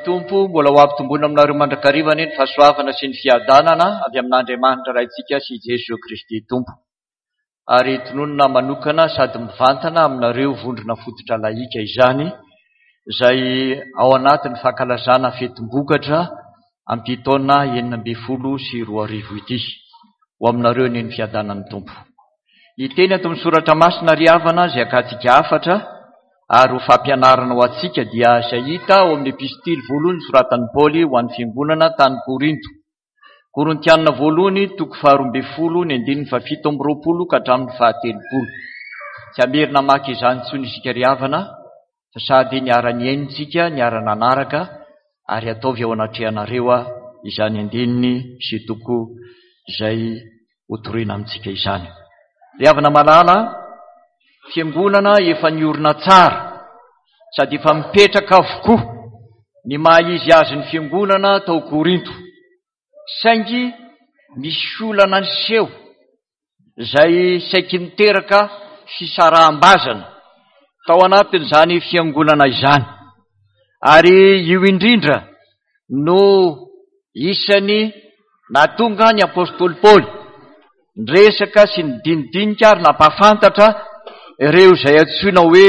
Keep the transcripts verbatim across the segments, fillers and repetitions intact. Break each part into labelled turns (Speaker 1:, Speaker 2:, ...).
Speaker 1: Tompo mbola ho ampitomboina aminareo mandrakarivana ny fahasoavana sy ny fiadanana avy amin'Andriamanitra raintsika sy Jesosy Kristy Tompo. Ary tononona manokana sady mivantana aminareo vondrona fototra laika izany, izay ao anatin'ny fankalazana fetim-bokatra ampitaona enina ambin'ny folo sy roa arivo ity. Ho aminareo ny fiadanan'ny Tompo. Hiteny ato amin'ny soratra masina ry havana izay akatsika afatra, ary ho fampianarana ho atsika dia izay hita ao amin'ny epistily voalohany soratan'i Paoly ho an'ny fiangonana tany Korinto. Korintianina voalohany toko faharoa ambin'ny folo ny andininy fafito amby roapolo ka hatramin'ny fahatelopolo. Tsy amerina maka izany intsony isika ry havana, fa sady niara-ny ainitsika, niara-nanaraka, ary ataovy ao anatrehanareo izany andininy sy toko izay hotoriana amintsika izany. Ry havana malala, fiangonana efa niorina tsara sady efa mipetraka avokoa ny maha izy azy ny fiangonana tao Korinto. Saingy misy olana niseho izay saiky niteraka fisaraham-bazana tao anatin'izany fiangonana izany, ary io indrindra no isany nahatonga ny apôstôly Paoly nresaka sy nidinidinika ary nampahafantatra ireo izay antsoina hoe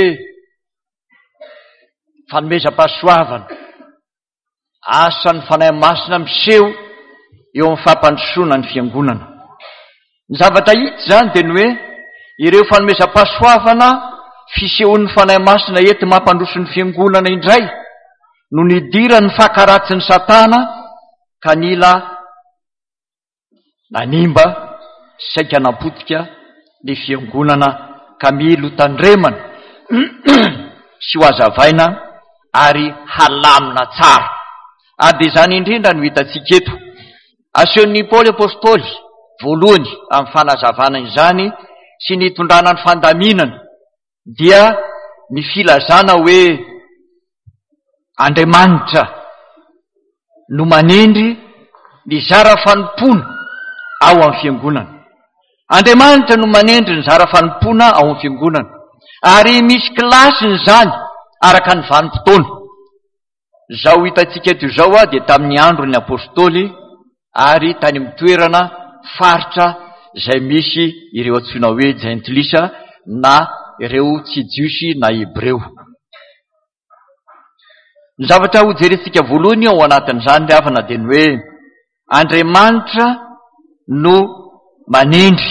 Speaker 1: fanomezam-pahasoavana, asan'ny fanahy masina miseho eo amin'ny fampandrosoana ny fiangonana. Ny zavatra hita izany dia ny hoe ireo fanomezam-pahasoavana fisehoan'ny fanahy masina ety mampandroso ny fiangonana indray no nidira ny fankaratsy ny Satana ka nila nanimba saika napotika ny fiangonana ka milo tandremana sy ho azavaina ary halamina tsara. Ady izany indrindra no hitantsika eto. Asehon'ny Paoly apôstôly voalohany amin'ny fanazavana izany sy ny tondrana ny fandaminana dia ny filazana hoe Andriamanitra no manendry ny zara fanompona ao amin'ny fiangonana. Andriamanitra no manendry ny zara fanompona ao amin'ny fiangonana, ary misy kilasiny izany araka ny vanim-potoana. Zao hitantsika eto izao dia tamin'ny andro ny apôstôly, ary tany amin'ny toerana faritra izay misy ireo antsoina hoe jentilisa na ireo tsy jiosy na hebreo. Ny zavatra ho jerentsika voalohany ao anatin'izany ry havana dia ny hoe Andriamanitra no manendry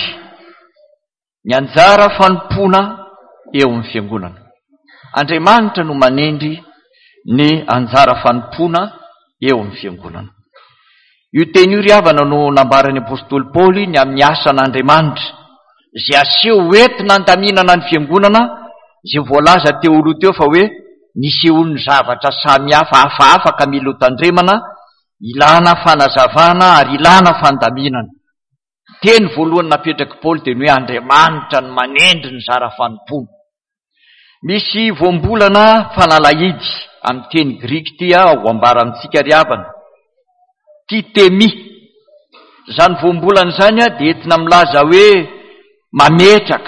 Speaker 1: ny anjara fanompona eo amin'ny fiangonana. Andriamanitra no manendry ny anjara fanompona eo amin'ny fiangonana. Io teny io ry havana no nambaran'ny apôstôly Paoly ny amin'ny asan'Andriamanitra izay aseho entina handaminana ny fiangonana, izay voalaza teo aloha teo fa hoe nisehon'ny zavatra samihafa hafahafa ka mila ho tandremana, ilana fanazavana ary ilana fandaminana. Teny voalohany napetraky Paoly dia ny hoe Andriamanitra no manendry ny zara fanompona. Misy voambolana fanalahidy amin'ny teny Grika ty ho ambara amintsika ry havana, titemi. Zany voambolana izany dia entina milaza hoe mametraka,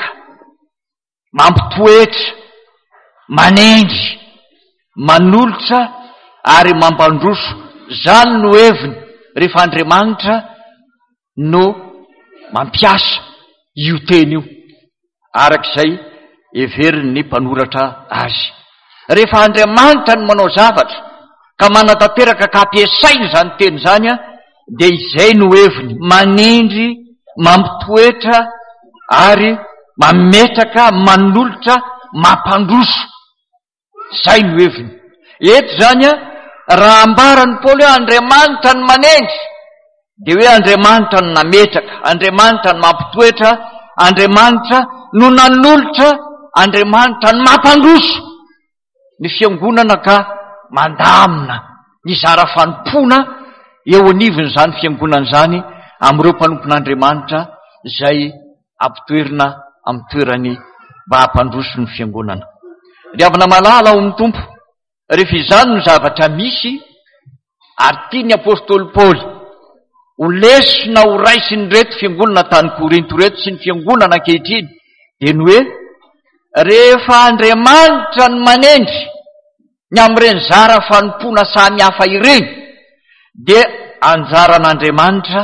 Speaker 1: mampitoetra, manendry, manolotra ary mampandroso. Zany no heviny rehefa Andriamanitra no mampiasa io teny io, arak'izay heveriny ny mpanoratra azy. Rehefa Andriamanitra no manao zavatra ka manatanteraka ka ampiasaina izany teny izany, dia izay no heviny manendry, mampitoetra ary mametraka, manolotra, mampandroso. Zay no heviny. Eto izany raha ambaran'ny Paoly hoe Andriamanitra no manendry, dia hoe Andriamanitra no nametraka, Andriamanitra no mampitoetra, Andriamanitra no nanolotra, Andriamanitra no mampandroso ny fiangonana ka mandamina ny zara fanompona eo anivony izany fiangonana izany amin'ireo mpanompon'Andriamanitra izay ampitoerina amin'ny toerany mba hampandroso ny fiangonana. Ry havana malala ao amin'ny Tompo, rehefa izany no zavatra misy, ary tia ny apôstôly Paoly ho lesona ho raisiny reto fiangonana tany Korinto reto sy ny fiangonana ankehitriny, dia ny hoe rehefa Andriamanitra no manendry ny amin'ireny zara fanompona samy hafa ireny dia anjaran'Andriamanitra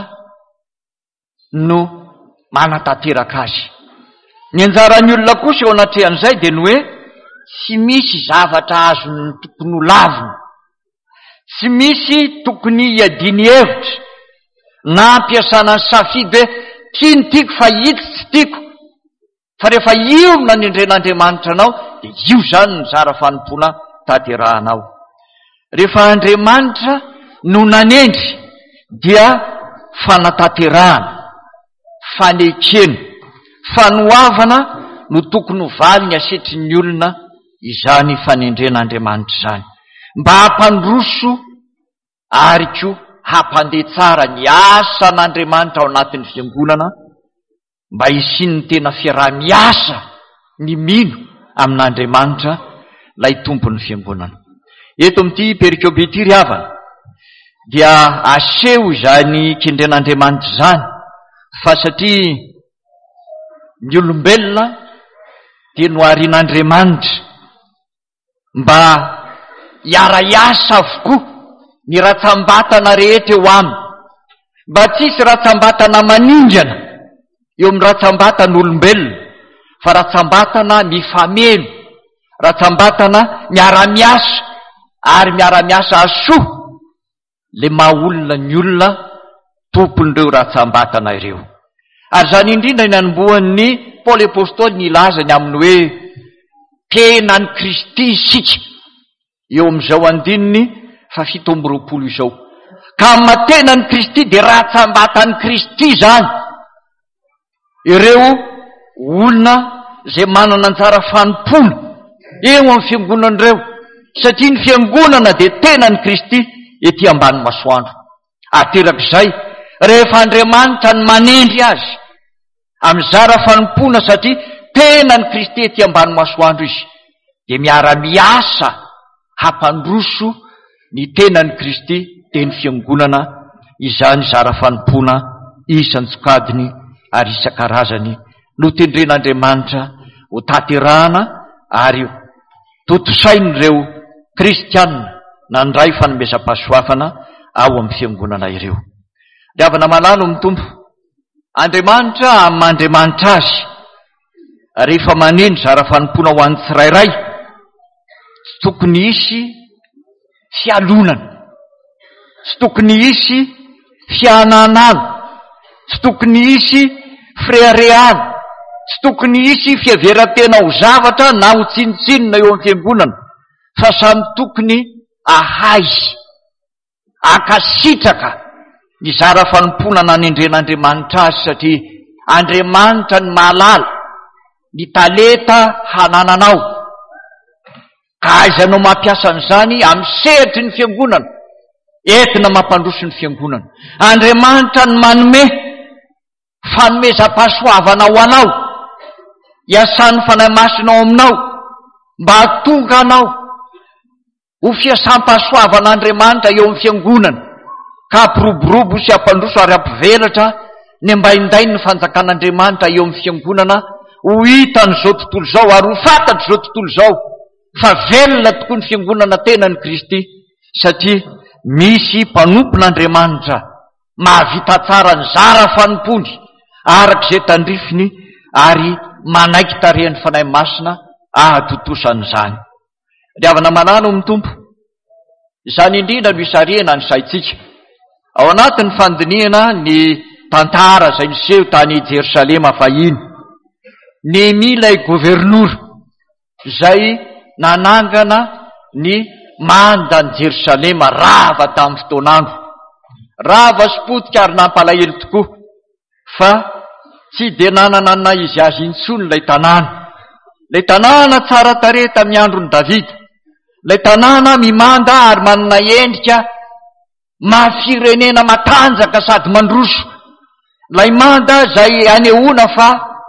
Speaker 1: no manatanteraka azy. Ny anjaran'ny olona kosa eo anatrehan'izay dia ny hoe tsy misy zavatra azony tokony ho lavina, tsy misy tokony hiadiany hevitra na ampiasana ny safidy hoe tiany tiako fa ito tsy tiako, fa rehefa io nanendren'Andriamanitra anao dia io zany ny zara fanompona tanterahanao. Rehefa Andriamanitra no nanendry dia fanatanterahana, fanekena, fanoavana no tokony ho valiny asetri ny olona izany fanendren'Andriamanitra izany, mba hampandroso ary koa hampandeha tsara ny asan'Andriamanitra ao anatin'ny fiangonana, mba hisin'ny tena fiaraha-miasa ny mino amin'Andriamanitra lay tompon'ny fiangonana. Eto amin'ity perikopy ity ry havana dia aseho izany kendren'Andriamanitra izany, fa satria ny olombelona dia noharian'Andriamanitra mba hiara-iasa avokoa ny ratsambatana rehetra eo aminy, mba tsisy ratsambatana manindrana eo amin'ny ratsambatan'olombelona, fa ratsambatana mifameno, ratsambatana miara-miasa ary miara-miasa asoa le maha olona ny olona tompon'ireo ratsambatana ireo. Ary zany indrindra ny anombohan'ny Paoly apôstôly ny ilazany aminy hoe tenan'ny Kristy isika, eo amin'izao andininy fa fito amby roapolo izao. Ka matenan'ny Kristy dia ratsambatan'ny Kristy zany ireo olona zay manana anjara fanompona eo amin'ny fiangonan'ireo, satria ny fiangonana dia tenan'ny Kristy ety ambany masoandro. Aterak'izay rehefa Andriamanitra ny manendry azy amin'ny zara fanompona satria tenan'ny Kristy ety ambany masoandro izy, dia miara-miasa hampandroso ny tenan'ny Kristy teny fiangonana izany zara fanompona isan-tsokadiny ary isan-karazany no tendren'Andriamanitra ho tanterahana ary totosain'ireo kristianina nandray fanomezam-pahasoafana ao amin'ny fiangonana ireo. Ry havana malalo amin'ny tompo, Andriamanitra amin'ny Andriamanitra azy rehefa manendry zara fanompona ho an'ny tsirairay, tsy tokony hisy fialonana, tsy tokony hisy fiananana, tsy tokony hisy fireharehana, tsy tokony hisy fiaveran-tena ho zavatra na ho tsinitsinina eo amin'ny fiangonana, fa samy tokony ahaizy, akasitraka ny zara fanompona nanendren'Andriamanitra azy, satria Andriamanitra ny mahalala ny talenta hanananao, ka aizanao mampiasa an'izany amin'ny sehatry ny fiangonana, entina mampandroso ny fiangonana. Andriamanitra ny manome fanomezam-pahasoavana ho anao, hiasan'ny fanahy masinao aminao, mba hatonga anao ho fiasam-pahasoavan'Andriamanitra eo amin'ny fiangonana, ka hampiroborobo sy hampandroso ary hampivelatra ny mbainday ny fanjakan'Andriamanitra eo amin'ny fiangonana, ho hitan'izao tontolo izao ary ho fantatr' izao tontolo izao fa velona tokoa ny fiangonana tenan'ny Kristy, satria misy mpanompon'Andriamanitra mahavita tsara ny zara fanompony arak'izay tandrifiny ary manaiky tarehan'ny fanahy masina ahatotosan'izany. Ry havana manano amin'ny tompo, izany indrindra no hisarihana ny saitsika ao anatin'ny fandiniana ny tantara izay niseho tany Jerosalema fahiny, Nehemia gôvernora izay nanangana ny manda ny Jerosalema rava tamin'ny fotoanandro, rava sipotika ary nampalahelo tokoa, fa tsy dia nanana izy azy intsony ilay tanàna, ilay tanàna tsara tarehy tamin'ny andron'ny Davida, ilay tanàna mimanda ary manana endrika mahafirenena matanjaka sady mandroso, ilay manda izay anehoana fa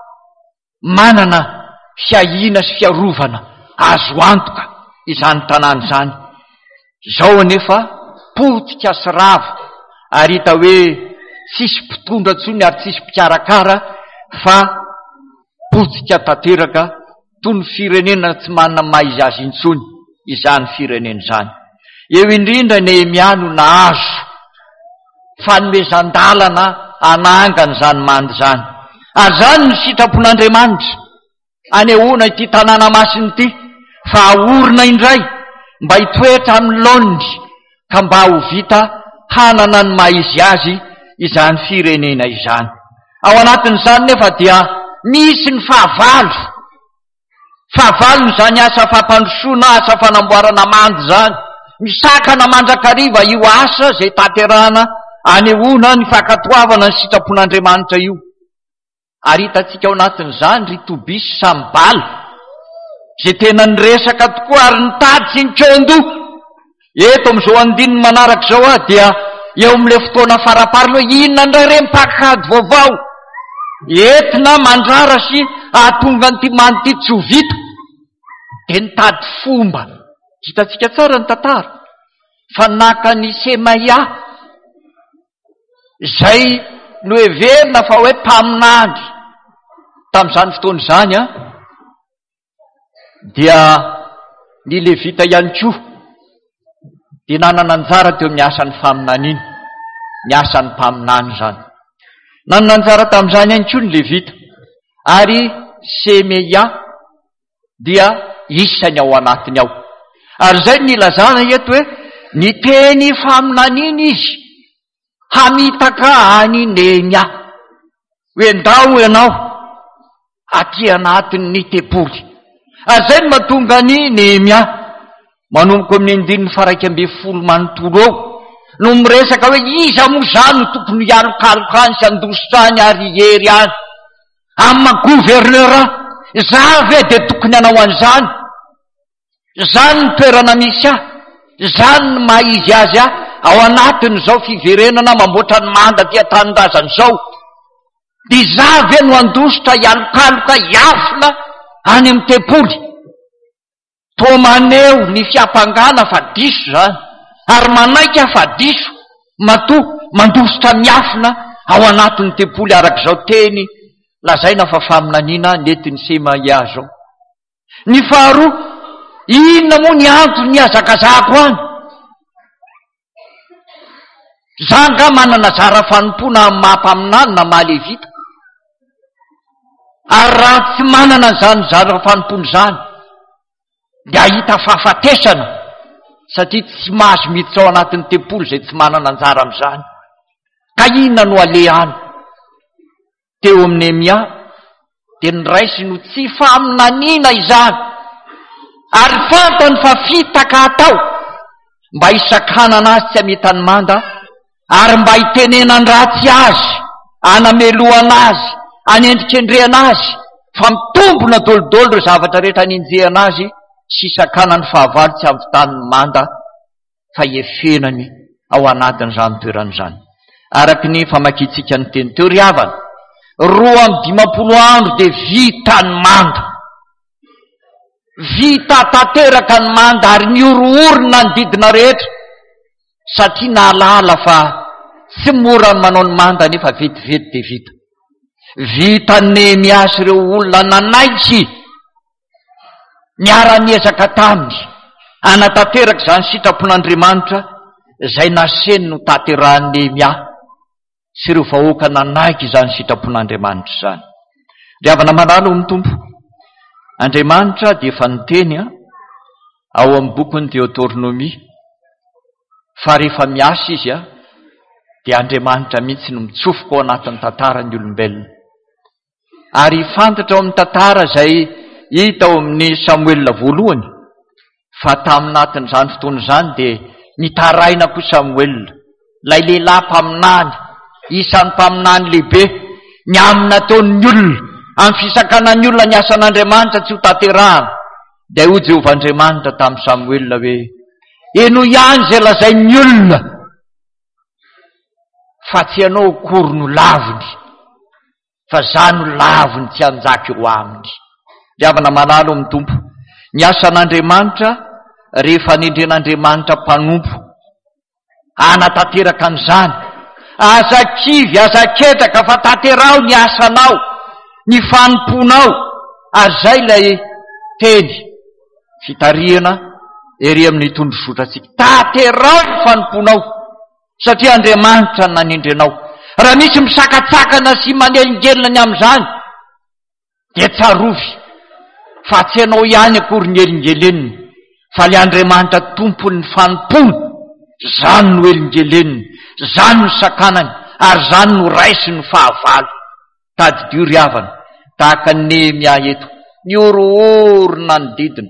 Speaker 1: manana fiahina sy fiarovana azo antoka izany tanàna izany. Izao anefa potika sy rava, ary hita hoe tsisy mpitondra ntsony ary tsisy mpikarakara, fa potika tanteraka toy ny firenena tsy manana maha izy azy intsony. izany firenena izany. Eo indrindra Nehemia no nahazo fanomezan-dalana anangana zany mandy zany. Ary zany ny sitrapon'Andriamanitra anehoana ity tanàna masiny ity, fa aorina indray mba hitoetra amin'ny laoniny ka mba ho vita hanana ny maizy azy izany firenena izany. Ao anatin'izany nefa dia misy ny fahavalo. Fahavalo zany asa fampandrosoana, asa fanamboarana mandy zany. Misakana mandrakariva io asa zay tanterahana anehoana ny fankatoavana ny sitrapon'Andriamanitra io. Ary hitantsika ao anatin'izany ry Tobisy Sambala zay tena niresaka tokoa ary nitady sy nitreando. Eto amin'izao andininy manaraka izao a dia eo amin'ilay fotoana faraparina hoe inona indray re mpakady vaovao entina mandrara sy ahatonga nyity mandy ty tsy ho vita. De nitady fomba. Hitantsika tsara ny tantara fa naka ny Semaia zay no heverina fa hoe mpaminany tamin'izany fotoana izany a, dia ny Levita ihany koa dia nanana anjara teo amin'ny asan'ny faminany iny, ny asan'ny mpaminany zany. Nanana anjara tamin'izany ihany koa ny Levita. Ary Semeia dia isany ao anatiny ao. Ary zay ny ilazana eto hoe ny teny faminany iny izy hamitaka any Nehemia hoe ndao ianao aty anatin'ny tempoly. Ary zay ny mahatonga ny Nehemia manomboka amin'ny andininy faraika amby folo manontolo eo no miresaka hoe iza moa zany no tokony hialokaloka any sy andositra any ary hery any amin'ny gouvernera. Zavy e de tokony hanao an'izany. Zany ny toerana misy ahy, zany ny maizy azy ahy ao anatin'izao fiverenana mamboatra ny manda ty an-tanindrazana izao. Dy zavy e no andositra hialokaloka hiafina any amin'ny tempoly. To maneho ny fiampangana fa diso zany, ary manaika fa diso mato mandositra miafina ao anatin'ny tempoly arak'izao teny lazaina fa faminaniana netiny Semaia zao. Ny faharoa, inona moa ny antony ny azakazako any? Zanga manana zara fanompona amin'ny mahampaminany na mahalevita. Ary raha tsy manana zany zara fanompony zany dia ahita fahafatesana, satria tsy mahazo miditra ao anatin'ny tempoly zay tsy manana anjara amin'izany. Ka inona no alehany? Teo amin'ny Nehemia dia niraisy no tsy faminaniana izany, ary fantany fa fitaka atao mba hisakanana azy tsy hametany manda, ary mba hitenenany ratsy azy, anamelohana azy, anendrikendrehana azy, fa mitombona dolodolo ireo zavatra rehetra ninjehana azy, sy hisakanany fahavalo tsy havitan'ny manda fa efenany ao anatin'izany toeran'izany. Araky ny famakitsika ny teny teo ry havana, roa amby dimampolo andro dia vita ny manda, vita tanteraka ny manda, ary nioroorona ny didina rehetra, satria nahalala fa tsy mora ny manao ny manda nefa vetivety dia vita. Vita ny Nehemia sy ireo olona nanaiky niara-niezaka taminy anatanteraka izany sitrapon'Andriamanitra izay naseny no tanterahan'ny Nehemia sy ireo vahoaka nanaiky izany sitrapon'Andriamanitra izany. Ry havana malala amin'ny tompo, Andriamanitra dia efa niteny ao amin'ny bokyny Deutéronomie fa rehefa miasa izy a dia Andriamanitra mihitsy no mitsofoka ao anatin'ny tantaran'ny olombelona. Ary fantatra ao amin'ny tantara izay hita ao amin'ny Samuela voalohany fa taminatin'izany fotoana izany dia nitaraina koa Samuela, lay lehilahy mpaminany, isan'ny mpaminany lehibe, ny amina taon'ny olona amin'ny fisakanan'ny olona ny asan'Andriamanitra tsy ho tanterahana. Dia ho Jehovahandriamanitra tamin'ny Samuela hoe eno ihany izay lazain'ny olona fa tsy ianao akory no laviny, fa zany no laviny tsy anjaka eo aminy. Ry havana malalo amin'ny tompo, ny asan'Andriamanitra rehefa nendren'Andriamanitra mpanompo anatanteraka an'izany, asa kivy, asa ketraka fa tanterao ny asanao, ny fanomponao. Ary zay ilay teny fitarihana ery amin'ny tondrozotratsika, taterao ny fanomponao satria Andriamanitra nanindry anao. Raha misy misakatsakana sy manelingelina ny amin'izany dia tsarovy fa tsy anao ihany akory ny elingeleniny, fa le Andriamanitra tompony ny fanompony, zany no elingeleniny, zany no sakanany, ary zany no raisy ny fahavalo. Tadidio ry havana, tahaka Nehemia eto, nioroorona ny didina,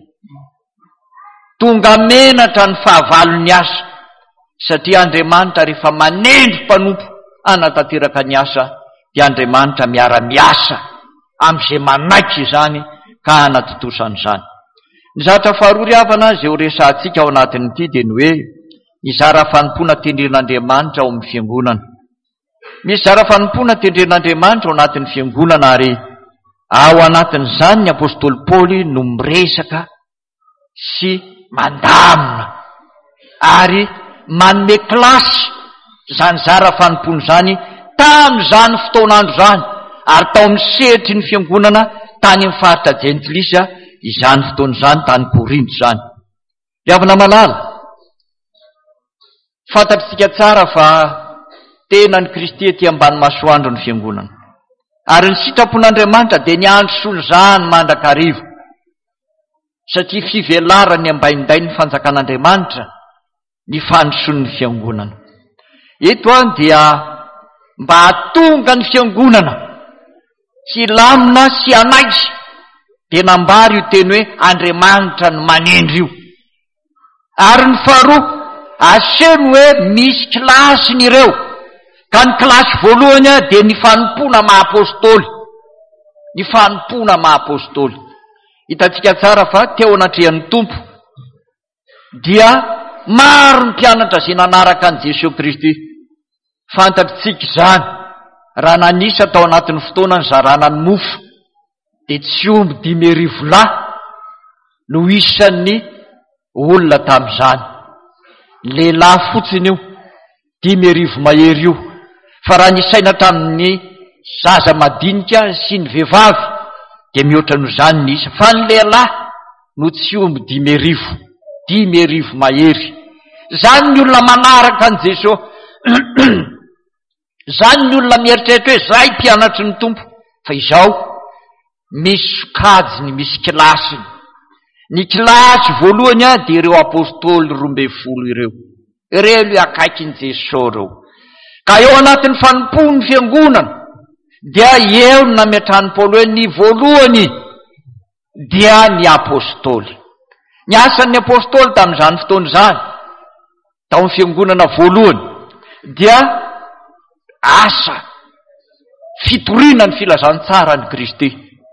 Speaker 1: tonga menatra ny fahavalo ny asa, satria Andriamanitra rehefa manendry mpanompo anatanteraka ny asa, dia Andriamanitra miara-miasa amin'izay manaiky izany ka anatotosany izany. Ny zatra faharoa ry havana izay ho resantsika ao anatin'ity dia ny hoe ny zara fanompona tendren'Andriamanitra ao amin'ny fiangonana. Misy zara fanompona tendren'Andriamanitra ao anatin'ny fiangonana, ary ao anatin'izany ny apôstôly Paoly no miresaka sy mandamina ary manome klasy zany zara fanompona zany tamin'izany fotoanandro zany, ary tao amin'ny sehatry ny fiangonana tany amin'ny faritra Jentilisa izany fotoana izany, tany Korinto izany. Ry havana malala, fantatritsika tsara fa tena ny Kristy ety ambany masoandro ny fiangonana, ary ny sitrapon'Andriamanitra dia ny andro solozany mandrakarivo, satria fivelarany ambainday ny fanjakan'Andriamanitra ny fandrosoan'ny fiangonana. Eto a dia mba hatonga ny fiangonana sy lamina sy anaiky dia nambary io teny hoe Andriamanitra ny manendry io. Ary ny faharoa, aseno hoe misy kilasiny ireo, ka ny kilasy voalohany a dia ny fanompona maha-apôstôly, ny fanompona maha-apôstôly. Hitantsika tsara fa teo anatrehan'ny tompo dia maro ny mpianatra izay nanaraka an' Jesosy Kristy. Fantatritsika izany, raha nanisa tao anatin'ny fotoana ny zarana ny mofo dia tsy omby dimy arivo lahy no isan'ny olona tamin'izany. Lehilahy fotsiny io, dimy arivo mahery io, fa raha nisaina tamin'ny zaza madinika sy ny vehivavy dia mihoatra noho izany ny isa, fa ny lehilahy no tsy omby dimy arivo, dimy arivo mahery. Zany ny olona manaraka an' Jesosy zany ny olona mieritreritra hoe zay mpianatry ny tompo, fa izao misy sokajiny, misy kilasiny. Ny kilasy voalohany a dia ireo apôstôly roambe folo ireo, ireo le akaikin' Jesosy reo. Ka eo anatin'ny fanompony fiangonana dia eo no nametrahany Paoly hoe ny voalohany dia ny apôstôly. Ny asan'ny apôstôly tamin'izany fotoana izany tao amin'ny fiangonana voalohany dia asa fitoriana ny filazantsara ny Kristy,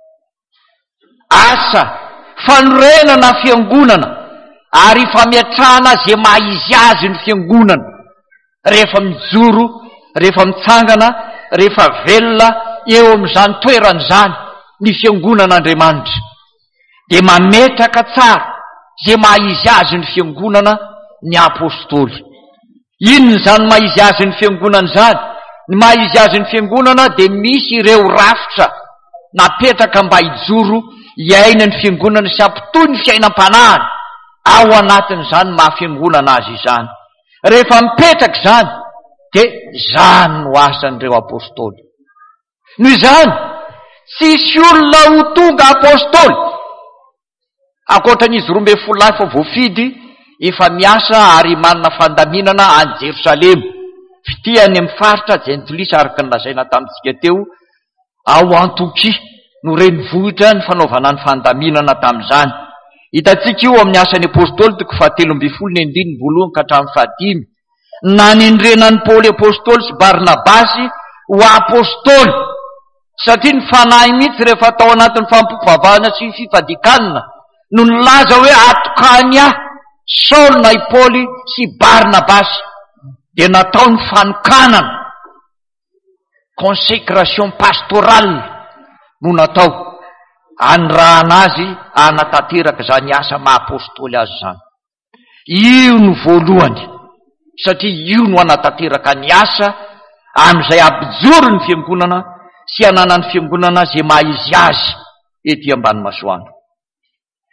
Speaker 1: asa fanorenana fiangonana ary fametrahana zay maha-izy azy ny fiangonana, rehefa mijoro, rehefa mitsangana, rehefa velona eo amin'izany toerana izany ny fiangonan'Andriamanitra, dia mametraka tsara zay maha-izy azy ny fiangonana ny apôstôly. Inona zany maha-izy azy ny fiangonana izany? Ny maha-izy azy ny fiangonana dia misy ireo rafitra napetraka mba hijoro iaina ny fiangonana sy ampitohy ny fiainam-panahiny ao anatin'izany maha-fiangonana azy izany. Rehefa mipetraka izany dia zany no asan'ireo apôstôly. Noho izany tsisy olona ho tonga apôstôly ankoatran'izy roambe folo lahy fa voafidy efa miasa ary manana fandaminana any Jerosalema, fitiany amin'ny faritra Jentilisa araka ny lazaina tamintsika teo, ao Antokia no renivohitra ny fanaovana ny fandaminana tamin'izany. Hitantsika io amin'ny asan'ny apôstôly toko fahatelo amby folo ny andininy voalohany ka hatramin'ny fahadimy, nanendrenan'ny Paoly apôstôly sy Barnabasy ho apôstôly, satria ny fanahy mihitsy rehefa tao anatin'ny fampivavahana sy fifadikanana no nilaza hoe atokany ahy Saoly na i Paoly sy Barnabasy, dia natao ny fanokanana, consécration pastorale no natao anrahana azy anatanteraka zany asa maha-apôstôly azy zany. Io no voalohany, satria io no anatanteraka ny asa amin'izay ampijoro ny fiangonana sy ananany fiangonana zay maha-izy azy ety ambany masoandro.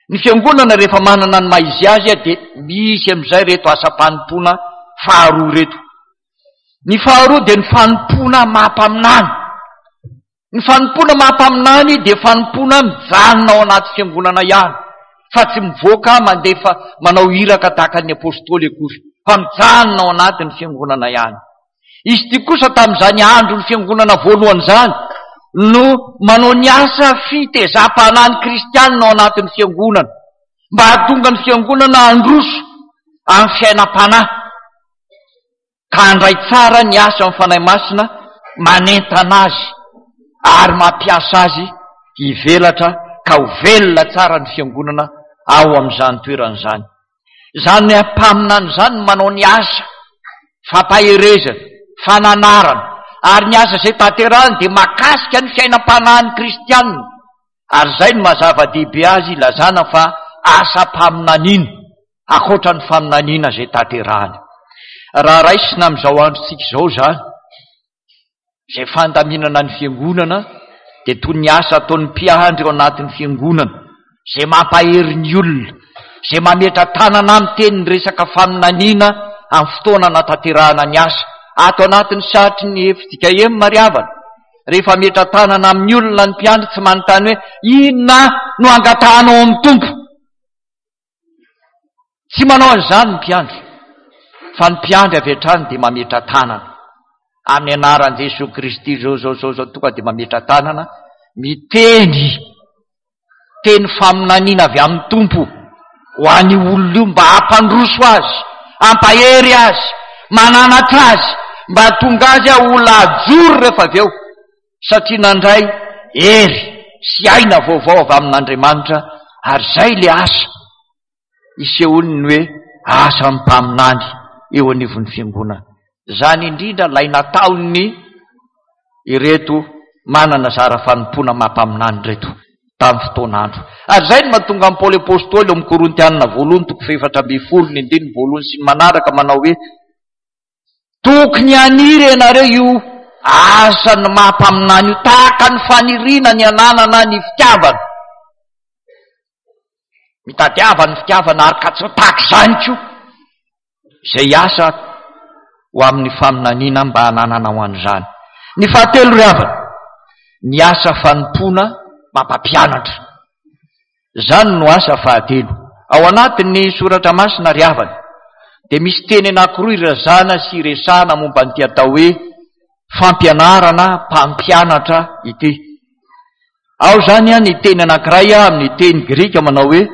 Speaker 1: Ny fiangonana rehefa manana ny maizy azy dia misy amin'izay reto asa-panimpona faharoa reto. Ny faharoa dia ny fanimpona mahampaminany. Ny fanimpona mahampaminany dia fanimpona mijanona ao anaty fiangonana ihany, fa tsy mivoaka mandefa manao iraka tahaka ny apôstôly akory, fa mijanona ao anatin'ny fiangonana ihany. Izy ty kosa tamin'izany andro ny fiangonana voalohany zany no manao ny asa fitezam-panany kristianina ao anatin'ny fiangonana, mba hahatonga ny fiangonana androso amin'ny fiainam-panahy, ka handray tsara ny asa amin'ny fanahy masina, manentana azy ary mampiasa azy hivelatra ka ho velona tsara ny fiangonana ao amin'izany toeran'izany. Zany ampaminany zany manao ny asa fampaherezana, fananarana, ary ny asa izay tanterahany dia makasika ny fiainam-panahin'ny kristianina, ary zay ny mazava-dehibe azy ilazana fa asa-paminaniana akoatra ny faminaniana izay tanterahany. Raha raisina amin'izao androntsika izao zany, izay fandaminana ny fiangonana dia toy ny asa ataon'ny mpiandry ao anatin'ny fiangonana, izay mampahery ny olona, izay mametra tanana amin'ny teny ny resaka faminaniana amin'ny fotoana natanterahana ny asa. Ato anatin'ny sahatry ny efitsika emy mariavana, rehefa metra tanana amin'ny olona ny mpiandry tsy manontany hoe inona no angatahanao amin'ny tompo. Tsy manao an'izany ny mpiandry, fa ny mpiandry avy hatrany dia mametra tanana amin'ny anaran'i Jesosy Kristy zao zao zao zao tonga dia mametra tanana, miteny teny faminaniana avy amin'ny tompo ho an'ny olona io mba hampandroso azy, hampahery azy, mananatra azy, mba tonga azy ho lajoro rehefa avy eo, satria nandray hery sy aina vaovao avy amin'Andriamanitra, ary zay le asa isehony ny hoe asa mpaminany eo anivon'ny fiangonana. Zany indrindra lay nataony ireto manana zara fanimpona mampaminany reto tamin'ny fotoan'andro. Ary zay no mahatonga amin'ny Paoly apôstôly amin'ny Korintianina voalohany toko faefatra ambin'ny folo ny andininy voalohany sy ny manaraka manao hoe tokony haniry ianareo io asa ny mampaminany io, tahaka ny faniriana ny ananana ny fitiavana, mitadiavana ny fitiavana ary ka tsy tahaka izany ko izay asa ho amin'ny faminaniana mba hananana ho an'izany. Ny fahatelo ry havana, ny asa fanimpona mampampianatra, zany no asa fahatelo. Ao anatin'ny soratra masina ry havana dia misy teny anankiroa irazana sy iresahana momba nyity atao hoe fampianarana mpampianatra ity. Ao zany a ny teny anankiray a amin'ny teny grika manao hoe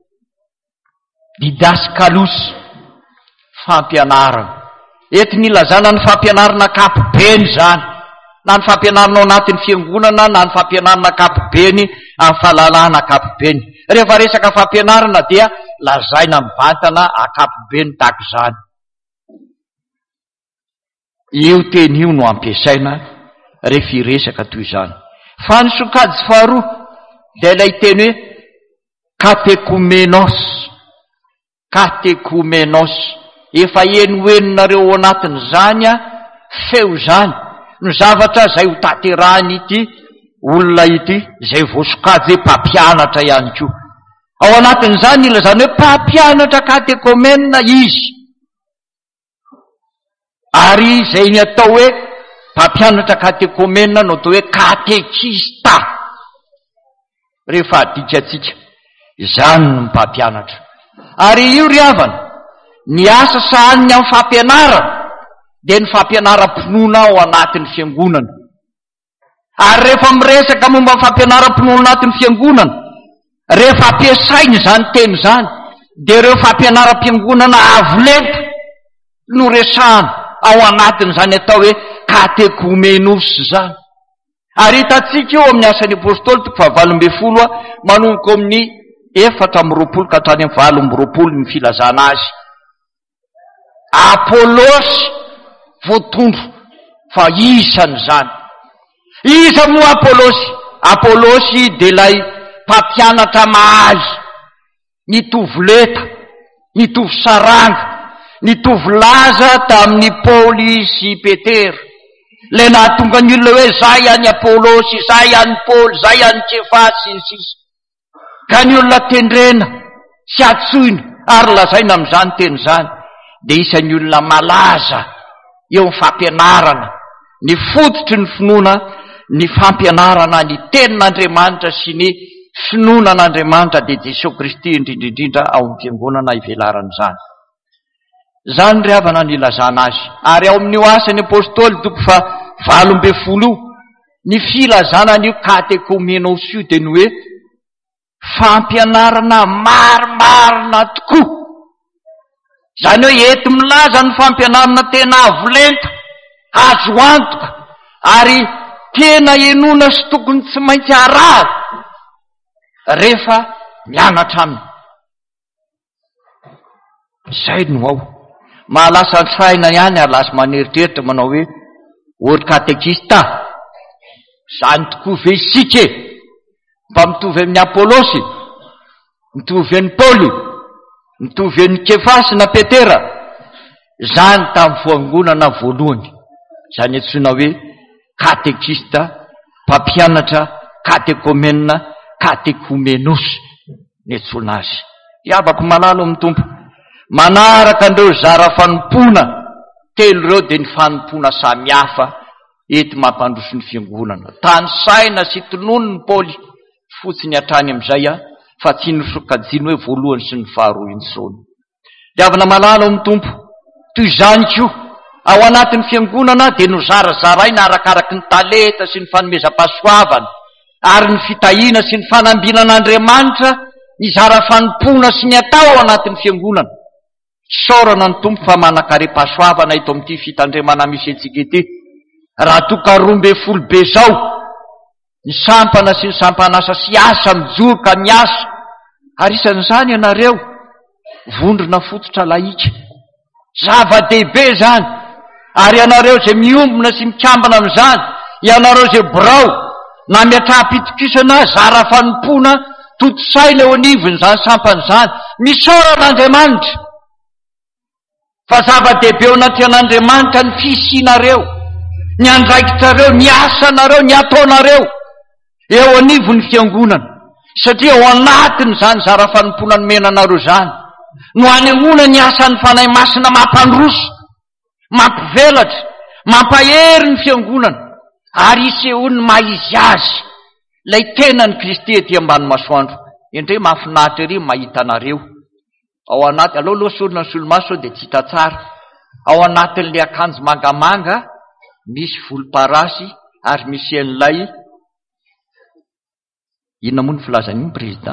Speaker 1: didaskalos, fampianarana. Ety ny ilazana ny fampianarana kapobeny zany, na ny fampianarana ao anatin'ny fiangonana, na ny fampianarana kapobeny amin'ny fahalalana kapobeny. Rehefa resaka fampianarana dia lazaina mivantana akapobeny tahaka izany. Io teny io no ampiasaina rehefa iresaka toy izany. Fa ny sokajy faharoa dia ilay teny hoe katekomenos, katekomenos, efa enoenonareo ao anatin'izany a feo zany no zavatra zay ho tanterahany ity olona ity, zay voasokajy hoe mpampianatra ihany koa. Ao anatin'izany ilazany hoe mpampianatra katekomena izy, ary zay ny atao hoe mpampianatra katekomena no atao hoe katekista rehefa adikatsika, izany no mpampianatra. Ary io ry havana, ny asa sahaniny amin'ny fampianarana dia ny fampianaram-pinoana ao anatin'ny fiangonana. Ary rehefa miresaka momba ny fampianaram-pinoana anatin'ny fiangonana, rehefa ampiasainy zany teny zany, dia ireo fampianaram-piangonana avolenta no resahana ao anatin'izany atao hoe katekomenos zany. Ary hitatsika eo amin'ny asan'ny apôstôly toko fahavalo ambin'ny folo a manomboka amin'ny efatra amby roapolo ka hatrany amin'ny valo amby roapolo ny filazana azy. Apôlôsy voatondro fa isany zany. Isa moa Apôlôsy? Apôlôsy dia ilay mpampianatra mahay, nitovy leta, nitovy saranga, nitovy laza tamin'ny Paoly sy Petera. Le nahatonga ny olona hoe zay any Apôlôsy, zay any Paoly, zay any Kefasy sy ny sisa. ka ny olona tendrena sy atsoina ary lazaina amin'izany teny zany dia isan'ny olona malaza eo amin'ny fampianarana ny fototry ny finoana ny fampianarana ny tenin'Andriamanitra sy ny finoanan'Andriamanitra dia Jesosy Kristy indrindraindrindra ao amin'ny fiangonana ivelaran'izany. Zany ry havana ny ilazana azy. Ary ao amin'io asan'ny apôstôly toko fa valo ambe folo ny filazana an'io katekomenos io dia ny hoe fampianarana marimarina tokoa. Zany hoe ety milaza ny fampianarana tena avolenta, azo antoka, ary tena enona sy tokony tsy maintsy arahana rehefa mianatra aminy. Zay no ao. Mahalasa saina ihany alasa maneritreritra manao hoe ory katekista. Zany tokoa ve isika mba mitovy amin'ny Apôlôsy, mitovy amin'ny Paoly, mitovy amin'ny Kefasy na Petera. Zany tamin'ny fiangonana voalohany. Zany antsoina hoe katekista, mpampianatra, katekomena, katekomenos ny antsoina azy. Iavako malalo amin'ny tompo. Manaraka andreo zara fanompona telo ireo dia ny fanompona samihafa ety mampandroso ny fiangonana. Tany saina sy tonono ny Paoly fotsiny hatrany amin'izay a fa tsy nosokajiny hoe voalohany sy ny faharoa intsony. Diavana malalo amin'ny tompo. Toy izany koa ao anatin'ny fiangonana dia nozarazaraina arakaraky ny talenta sy ny fanomezam-pahasoavana ary ny fitahiana sy ny fanambinan'Andriamanitra ny zara fanompona sy ny atao ao anatin'ny fiangonana. Saorana ny tompo fa manakare-pahasoavana ito amin'ity fitandremana misy antsika ity. Raha toka roa ambe folo be zao ny sampana sy ny sampanasa sy asa mijoka miasa, ary isan'izany ianareo vondrona fototra laika. Zava-dehibe zany. Ary ianareo zay miombona sy mikambana amin'izany, ianareo zay borao na miatraha-pitokisana zara fanompona toto-saina eo anivon'izany sampan'izany, misaoran'Andriamanitra. Fa zava-dehibe eo anaty an'Andriamanitra ny fisianareo, ny andraikitrareo, ny asanareo, ny ataonareo eo anivon'ny fiangonana. Satria ao anatiny zany zara fanompona nomenanareo zany no hanehoana ny asan'ny fanahy masina mampandroso, mampivelatra, mampahery ny fiangonana, ary isehoany maizy azy lay tenany Kristy ety ambany masoandro. Indray mahafinaritra ery mahita anareo ao anaty aloha sorona ny solomaso dia tsy hita tsara. Ao anatin'ilay akanjo mangamanga misy volomparasy ary misy an'ilay inona moa ny filazan'iny président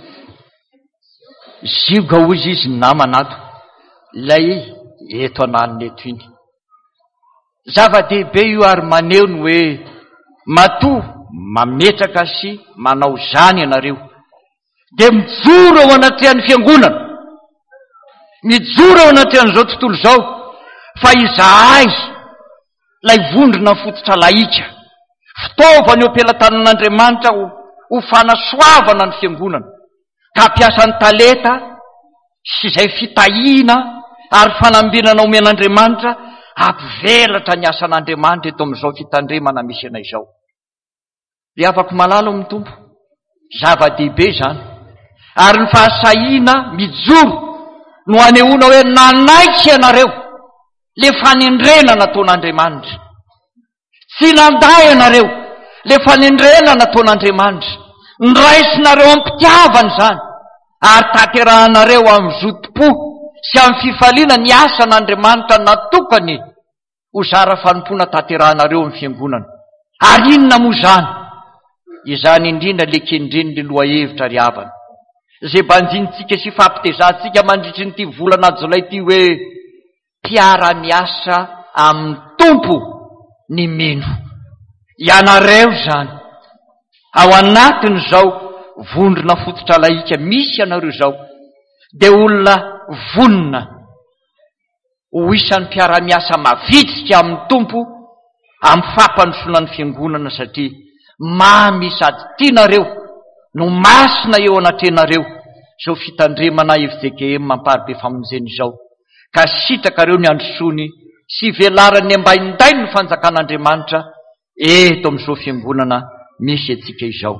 Speaker 1: zioga ozy izy ny namana ato lay eto ananiny eto iny. Zava-dehibe io ary maneho ny hoe matoa mametraka sy manao zany ianareo dia mijoro ao anatrehan'ny fiangonana, mijoro ao anatrehan'izao tontolo izao fa izahay lay vondrona fototra laika, fitaovana eo am-pelantanan'Andriamanitra ho, ho fanasoavana ny fiangonana, ka ampiasa ny talenta sy izay fitahiana ary fanambinana omen'Andriamanitra ampivelatra ny asan'Andriamanitra eto amin'izao fitandremana misy anay izao. Dia afaka malalo amin'ny tompo. Zava-dehibe zany. Ary ny fahasahiana mijoro no hanehoana hoe nanaitsy ianareo le fanendrena nataon'Andriamanitra. Tsy nanday ianareo le fanendrena nataon'Andriamanitra. Niraisinareo amin'ny mpitiavana zany ary tanterahanareo amin'ny zotom-po sy amin'ny fifaliana ny asan'Andriamanitra natokany ho zara fanompona tanterahanareo amin'ny fiangonana. Ary inona moa zany? Izany indrindra le kendreny le loha hevitra ry havana zay banjinitsika sy fampitezantsika mandritry nyity volana jolay ity hoe mpiara-miasa amin'ny tompo ny mino. Ianareo zany ao anatin'izao vondrona fototra laika misy ianareo zao dia olona vonona ho isan'ny mpiara-miasa mavitsika amin'ny tompo amin'ny fampandrosona ny fiangonana, satria mamy sady tianareo no masina eo anatrenareo zao fitandremana F J K M mamparibe famonjeny izao, ka sitrakareo ny androsony sy velarany ambain'inday ny fanjakan'Andriamanitra eto amin'izao fiangonana misy antsika izao. Ho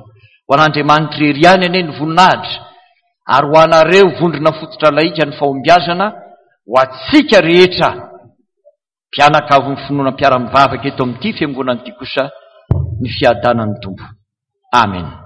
Speaker 1: ho an'Andriamanitra ery ihany ane ny voninahitra, ary ho anareo vondrona fototra laika ny fahombiazana ho atsika rehetra mpianaka avy ny finoana mpiara-mivavaka eto amin'ity fiangonana ity kosa ny fiadanan'ny Tompo. Amen.